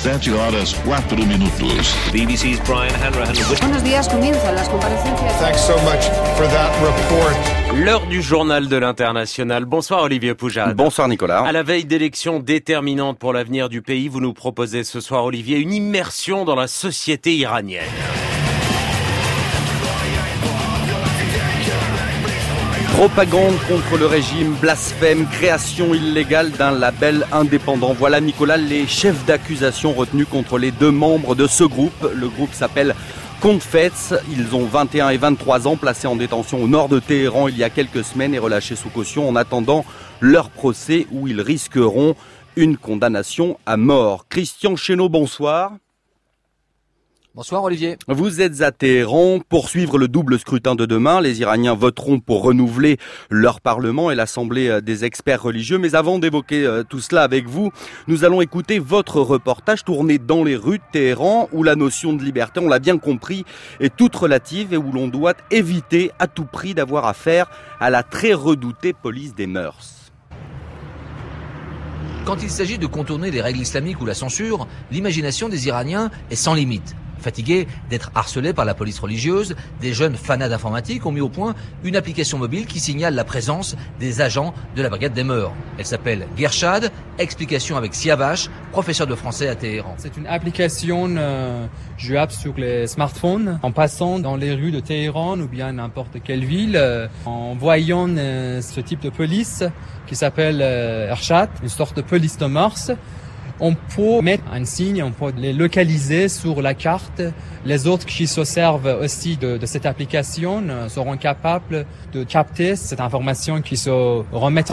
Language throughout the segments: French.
7 horas 4 minutos. BBC's Brian Hanrahan. Buenos días, comienzan las comparecencias. Thanks so much for that report. L'heure du journal de l'international. Bonsoir Olivier Poujade. Bonsoir Nicolas. À la veille d'élections déterminantes pour l'avenir du pays, vous nous proposez ce soir Olivier une immersion dans la société iranienne. Propagande contre le régime, blasphème, création illégale d'un label indépendant. Voilà Nicolas les chefs d'accusation retenus contre les deux membres de ce groupe. Le groupe s'appelle Confets. Ils ont 21 et 23 ans, placés en détention au nord de Téhéran il y a quelques semaines et relâchés sous caution en attendant leur procès où ils risqueront une condamnation à mort. Christian Chesneau, bonsoir. Bonsoir Olivier. Vous êtes à Téhéran pour suivre le double scrutin de demain. Les Iraniens voteront pour renouveler leur parlement et l'assemblée des experts religieux. Mais avant d'évoquer tout cela avec vous, nous allons écouter votre reportage tourné dans les rues de Téhéran où la notion de liberté, on l'a bien compris, est toute relative et où l'on doit éviter à tout prix d'avoir affaire à la très redoutée police des mœurs. Quand il s'agit de contourner les règles islamiques ou la censure, l'imagination des Iraniens est sans limite. Fatigués d'être harcelés par la police religieuse, des jeunes fanats d'informatique ont mis au point une application mobile qui signale la présence des agents de la brigade des mœurs. Elle s'appelle Gershad, explication avec Siavash, professeur de français à Téhéran. C'est une application jouable sur les smartphones. En passant dans les rues de Téhéran ou bien n'importe quelle ville, en voyant ce type de police qui s'appelle Gershad, une sorte de police de mœurs, on peut mettre un signe, on peut les localiser sur la carte. Les autres qui se servent aussi de cette application seront capables de capter cette information qui se remet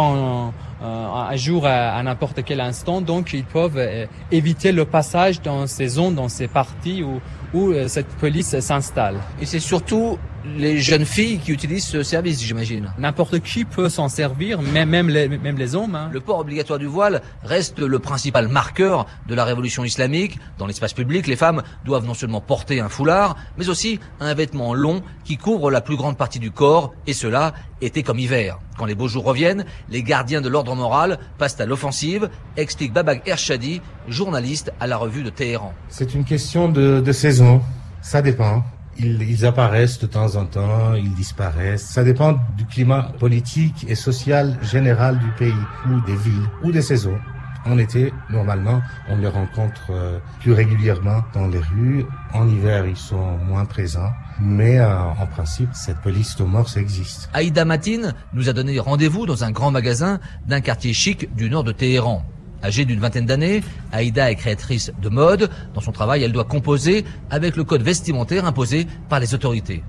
à jour à n'importe quel instant. Donc, ils peuvent éviter le passage dans ces zones, dans ces parties où cette police s'installe. Et c'est surtout les jeunes filles qui utilisent ce service, j'imagine. N'importe qui peut s'en servir, même les hommes. Hein. Le port obligatoire du voile reste le principal marqueur de la révolution islamique. Dans l'espace public, les femmes doivent non seulement porter un foulard, mais aussi un vêtement long qui couvre la plus grande partie du corps, et cela été comme hiver. Quand les beaux jours reviennent, les gardiens de l'ordre moral passent à l'offensive, explique Babak Ershadi, journaliste à la revue de Téhéran. C'est une question de saison, ça dépend. Ils apparaissent de temps en temps, ils disparaissent. Ça dépend du climat politique et social général du pays, ou des villes, ou des saisons. En été, normalement, on les rencontre plus régulièrement dans les rues. En hiver, ils sont moins présents. Mais en principe, cette police de mœurs existe. Aïda Matin nous a donné rendez-vous dans un grand magasin d'un quartier chic du nord de Téhéran. Âgée d'une vingtaine d'années, Aïda est créatrice de mode. Dans son travail, elle doit composer avec le code vestimentaire imposé par les autorités.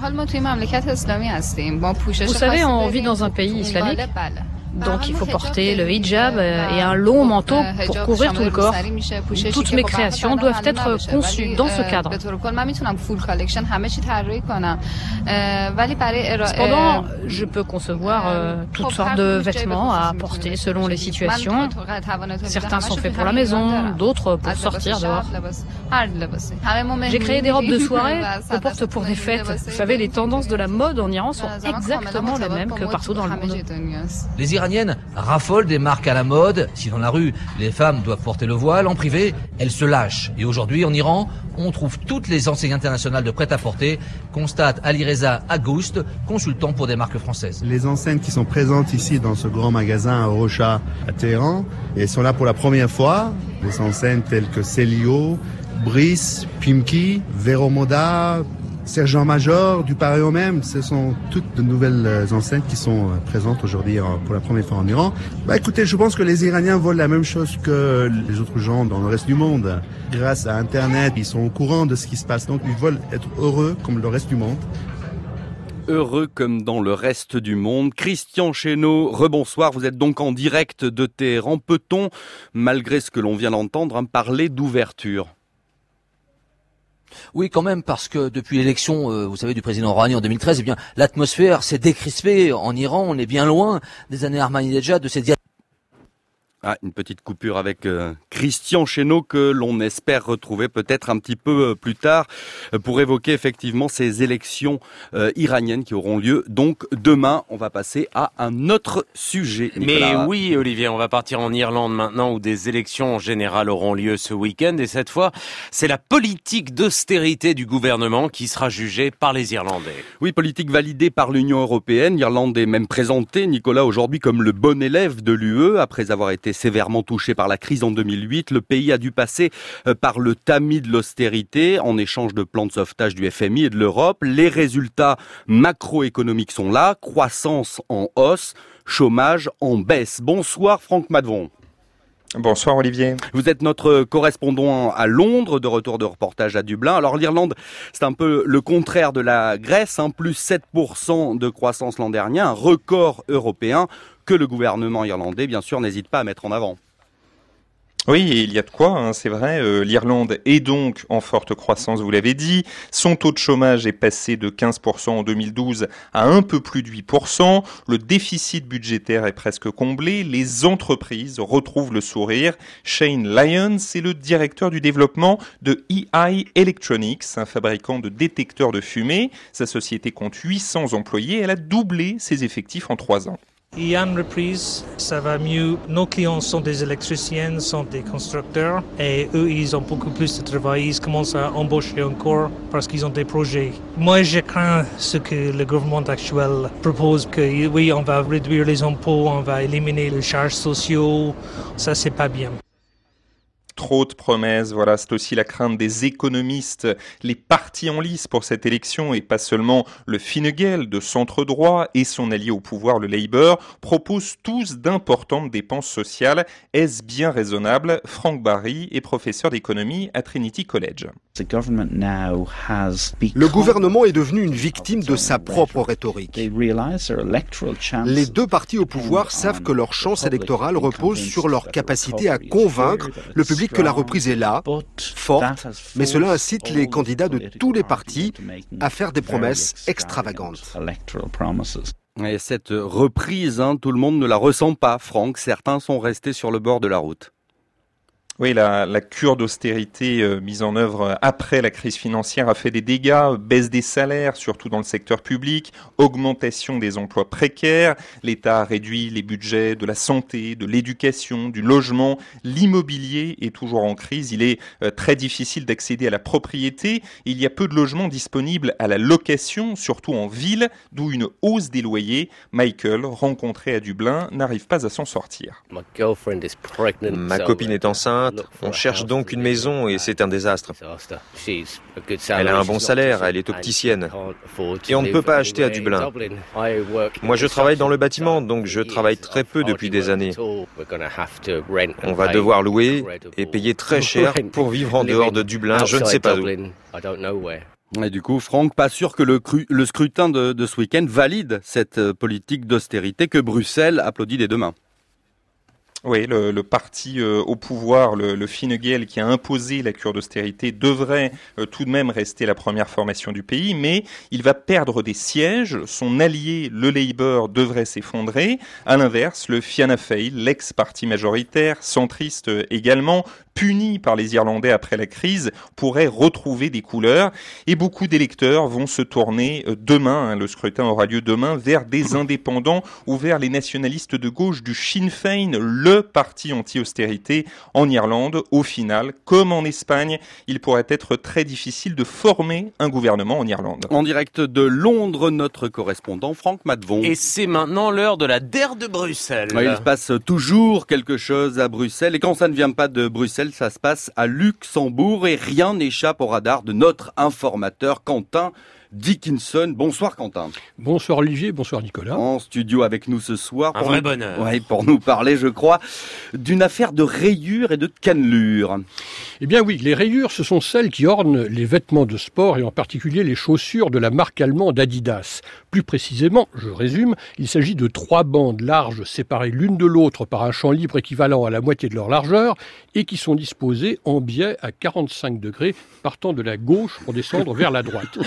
Vous savez, on vit dans un pays islamique. Donc il faut porter le hijab et un long manteau pour couvrir tout le corps. Toutes mes créations doivent être conçues dans ce cadre. Cependant, je peux concevoir toutes sortes de vêtements à porter selon les situations. Certains sont faits pour la maison, d'autres pour sortir dehors. J'ai créé des robes de soirée qu'on porte pour des fêtes. Vous savez, les tendances de la mode en Iran sont exactement les mêmes que partout dans le monde. Les Iraniennes raffolent des marques à la mode. Si dans la rue, les femmes doivent porter le voile, en privé, elles se lâchent. Et aujourd'hui, en Iran, on trouve toutes les enseignes internationales de prêt-à-porter, constate Alireza Aghoust, consultant pour des marques françaises. Les enseignes qui sont présentes ici dans ce grand magasin à Rocha, à Téhéran, et sont là pour la première fois. Des enseignes telles que Célio, Brice, Pimki, Veromoda, Sergent Major, du Paris au même, ce sont toutes de nouvelles enseignes qui sont présentes aujourd'hui pour la première fois en Iran. Écoutez, je pense que les Iraniens veulent la même chose que les autres gens dans le reste du monde. Grâce à Internet, ils sont au courant de ce qui se passe, donc ils veulent être heureux comme le reste du monde. Heureux comme dans le reste du monde. Christian Chesneau, rebonsoir, vous êtes donc en direct de Téhéran. Peut-on, malgré ce que l'on vient d'entendre, parler d'ouverture ? Oui, quand même, parce que depuis l'élection, vous savez, du président Rouhani en 2013, eh bien, l'atmosphère s'est décrispée en Iran. On est bien loin des années Ahmadinejad, de ces Une petite coupure avec Christian Chesneau que l'on espère retrouver peut-être un petit peu plus tard pour évoquer effectivement ces élections iraniennes qui auront lieu donc demain. On va passer à un autre sujet. Nicolas. Mais oui, Olivier, on va partir en Irlande maintenant où des élections générales auront lieu ce week-end et cette fois, c'est la politique d'austérité du gouvernement qui sera jugée par les Irlandais. Oui, politique validée par l'Union européenne. L'Irlande est même présentée, Nicolas, aujourd'hui comme le bon élève de l'UE après avoir été sévèrement touché par la crise en 2008. Le pays a dû passer par le tamis de l'austérité en échange de plans de sauvetage du FMI et de l'Europe. Les résultats macroéconomiques sont là, croissance en hausse, chômage en baisse. Bonsoir Franck Madvon. Bonsoir Olivier. Vous êtes notre correspondant à Londres, de retour de reportage à Dublin. Alors l'Irlande, c'est un peu le contraire de la Grèce, plus 7% de croissance l'an dernier, un record européen que le gouvernement irlandais, bien sûr, n'hésite pas à mettre en avant. Oui, et il y a de quoi, c'est vrai. L'Irlande est donc en forte croissance, vous l'avez dit. Son taux de chômage est passé de 15% en 2012 à un peu plus de 8%. Le déficit budgétaire est presque comblé. Les entreprises retrouvent le sourire. Shane Lyons est le directeur du développement de EI Electronics, un fabricant de détecteurs de fumée. Sa société compte 800 employés. Elle a doublé ses effectifs en 3 ans. Il y a une reprise, ça va mieux. Nos clients sont des électriciens, sont des constructeurs et eux, ils ont beaucoup plus de travail. Ils commencent à embaucher encore parce qu'ils ont des projets. Moi, je crains ce que le gouvernement actuel propose, que oui, on va réduire les impôts, on va éliminer les charges sociaux. Ça, c'est pas bien. Trop de promesses, voilà, c'est aussi la crainte des économistes. Les partis en lice pour cette élection, et pas seulement le Fine Gael de centre-droit et son allié au pouvoir, le Labour, proposent tous d'importantes dépenses sociales. Est-ce bien raisonnable? Frank Barry est professeur d'économie à Trinity College. Le gouvernement est devenu une victime de sa propre rhétorique. Les deux partis au pouvoir savent que leur chance électorale repose sur leur capacité à convaincre le public que la reprise est là, forte, mais cela incite les candidats de tous les partis à faire des promesses extravagantes. Et cette reprise, tout le monde ne la ressent pas, Franck. Certains sont restés sur le bord de la route. Oui, la cure d'austérité mise en œuvre après la crise financière a fait des dégâts, baisse des salaires, surtout dans le secteur public, augmentation des emplois précaires. L'État a réduit les budgets de la santé, de l'éducation, du logement. L'immobilier est toujours en crise. Il est très difficile d'accéder à la propriété. Il y a peu de logements disponibles à la location, surtout en ville, d'où une hausse des loyers. Michael, rencontré à Dublin, n'arrive pas à s'en sortir. Ma copine est enceinte. On cherche donc une maison et c'est un désastre. Elle a un bon salaire, elle est opticienne. Et on ne peut pas acheter à Dublin. Moi, je travaille dans le bâtiment, donc je travaille très peu depuis des années. On va devoir louer et payer très cher pour vivre en dehors de Dublin, je ne sais pas où. Et du coup, Franck, pas sûr que le scrutin de ce week-end valide cette politique d'austérité que Bruxelles applaudit des deux mains. Oui, le parti au pouvoir, le Fine Gael, qui a imposé la cure d'austérité, devrait tout de même rester la première formation du pays, mais il va perdre des sièges. Son allié, le Labour, devrait s'effondrer. À l'inverse, le Fianna Fáil, l'ex-parti majoritaire, centriste également, puni par les Irlandais après la crise, pourrait retrouver des couleurs. Et beaucoup d'électeurs vont se tourner demain, le scrutin aura lieu demain, vers des indépendants ou vers les nationalistes de gauche du Sinn Féin, le parti anti-austérité en Irlande. Au final, comme en Espagne, il pourrait être très difficile de former un gouvernement en Irlande. En direct de Londres, notre correspondant Franck Madvon. Et c'est maintenant l'heure de la DER de Bruxelles. Ouais, il se passe toujours quelque chose à Bruxelles. Et quand ça ne vient pas de Bruxelles, ça se passe à Luxembourg. Et rien n'échappe au radar de notre informateur Quentin Dickinson. Bonsoir Quentin. Bonsoir Olivier, bonsoir Nicolas. En studio avec nous ce soir. Un vrai bonheur. Oui, pour nous parler, je crois, d'une affaire de rayures et de cannelures. Eh bien oui, les rayures, ce sont celles qui ornent les vêtements de sport et en particulier les chaussures de la marque allemande Adidas. Plus précisément, je résume, il s'agit de 3 bandes larges séparées l'une de l'autre par un champ libre équivalent à la moitié de leur largeur et qui sont disposées en biais à 45 degrés partant de la gauche pour descendre vers la droite.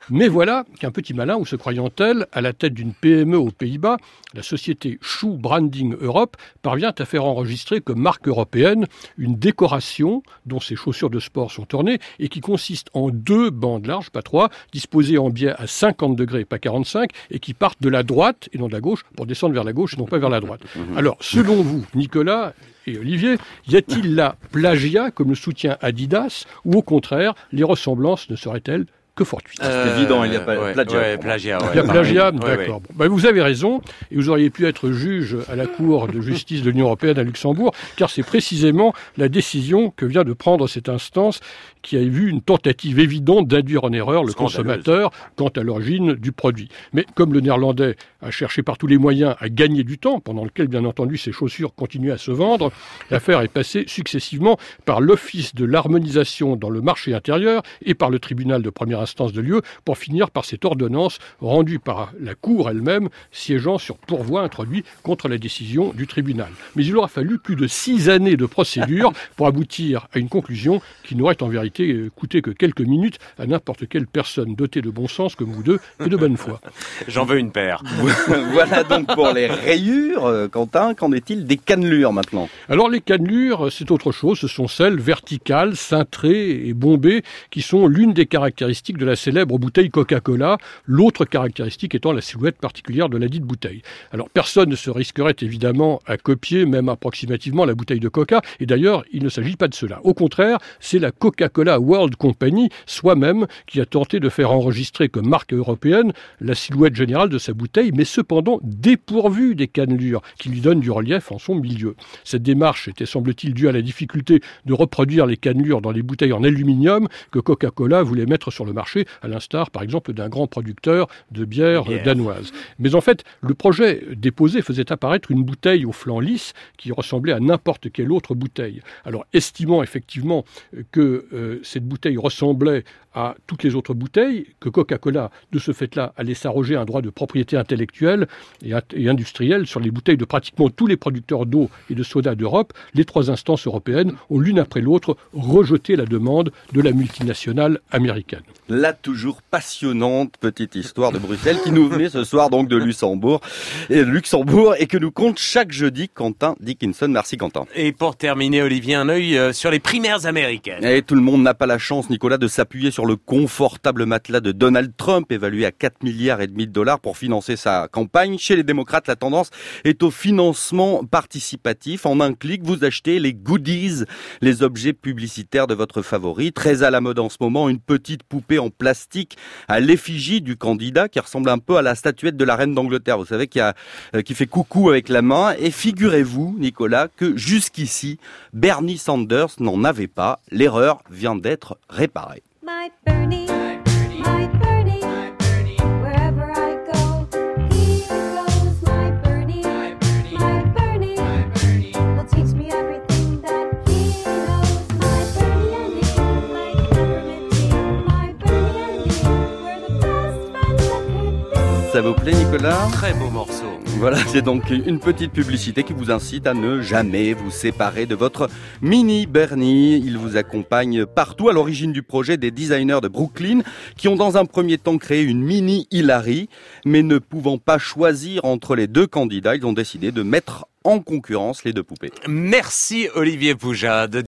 Mais voilà qu'un petit malin, ou se croyant-elle, à la tête d'une PME aux Pays-Bas, la société Shoe Branding Europe parvient à faire enregistrer comme marque européenne une décoration dont ces chaussures de sport sont ornées et qui consiste en 2 bandes larges, pas 3, disposées en biais à 50 degrés, pas 45, et qui partent de la droite et non de la gauche pour descendre vers la gauche et non pas vers la droite. Alors, selon vous, Nicolas et Olivier, y a-t-il là plagiat comme le soutient Adidas ou au contraire, les ressemblances ne seraient-elles que fortuite. C'est évident, il y a pas plagiat. Plagiat, il y a plagiat, d'accord. Bon, ben vous avez raison, et vous auriez pu être juge à la Cour de justice de l'Union européenne à Luxembourg, car c'est précisément la décision que vient de prendre cette instance qui a vu une tentative évidente d'induire en erreur le consommateur quant à l'origine du produit. Mais comme le néerlandais a cherché par tous les moyens à gagner du temps, pendant lequel, bien entendu, ses chaussures continuaient à se vendre, l'affaire est passée successivement par l'Office de l'harmonisation dans le marché intérieur et par le tribunal de première instance de Lieu, pour finir par cette ordonnance rendue par la Cour elle-même, siégeant sur pourvoi introduit contre la décision du tribunal. Mais il aura fallu plus de 6 années de procédure pour aboutir à une conclusion qui n'aurait en vérité coûté que quelques minutes à n'importe quelle personne dotée de bon sens comme vous deux et de bonne foi. J'en veux une paire. Voilà donc pour les rayures. Quentin, qu'en est-il des cannelures maintenant ? Alors les cannelures, c'est autre chose. Ce sont celles verticales, cintrées et bombées qui sont l'une des caractéristiques de la célèbre bouteille Coca-Cola, l'autre caractéristique étant la silhouette particulière de la dite bouteille. Alors personne ne se risquerait évidemment à copier, même approximativement, la bouteille de Coca, et d'ailleurs il ne s'agit pas de cela. Au contraire, c'est la Coca-Cola World Company, soi-même, qui a tenté de faire enregistrer comme marque européenne la silhouette générale de sa bouteille, mais cependant dépourvue des cannelures, qui lui donnent du relief en son milieu. Cette démarche était, semble-t-il, due à la difficulté de reproduire les cannelures dans les bouteilles en aluminium que Coca-Cola voulait mettre sur le marché, à l'instar, par exemple, d'un grand producteur de bière danoise. Mais en fait, le projet déposé faisait apparaître une bouteille au flanc lisse qui ressemblait à n'importe quelle autre bouteille. Alors, estimant effectivement que cette bouteille ressemblait à toutes les autres bouteilles, que Coca-Cola, de ce fait-là, allait s'arroger un droit de propriété intellectuelle et industrielle sur les bouteilles de pratiquement tous les producteurs d'eau et de soda d'Europe, les 3 instances européennes ont l'une après l'autre rejeté la demande de la multinationale américaine. La toujours passionnante petite histoire de Bruxelles qui nous venait ce soir donc de Luxembourg et que nous compte chaque jeudi Quentin Dickinson. Merci Quentin. Et pour terminer, Olivier, un œil sur les primaires américaines. Et tout le monde n'a pas la chance, Nicolas, de s'appuyer sur le confortable matelas de Donald Trump, évalué à 4,5 milliards de dollars pour financer sa campagne. Chez les démocrates, la tendance est au financement participatif. En un clic, vous achetez les goodies, les objets publicitaires de votre favori. Très à la mode en ce moment, une petite poupée en plastique à l'effigie du candidat qui ressemble un peu à la statuette de la reine d'Angleterre. Vous savez, qui fait coucou avec la main. Et figurez-vous, Nicolas, que jusqu'ici, Bernie Sanders n'en avait pas. L'erreur vient d'être réparée. My Bernie, my Bernie, wherever I go, here goes my Bernie, my Bernie, will teach me everything that he knows. My Bernie and me, like government team, my Bernie and me, we're the best friends that could be. Ça vous plaît, Nicolas ? Très beau morceau. Voilà, c'est donc une petite publicité qui vous incite à ne jamais vous séparer de votre mini Bernie. Il vous accompagne partout, à l'origine du projet des designers de Brooklyn qui ont dans un premier temps créé une mini Hillary, mais ne pouvant pas choisir entre les 2 candidats, ils ont décidé de mettre en concurrence les 2 poupées. Merci Olivier Poujade.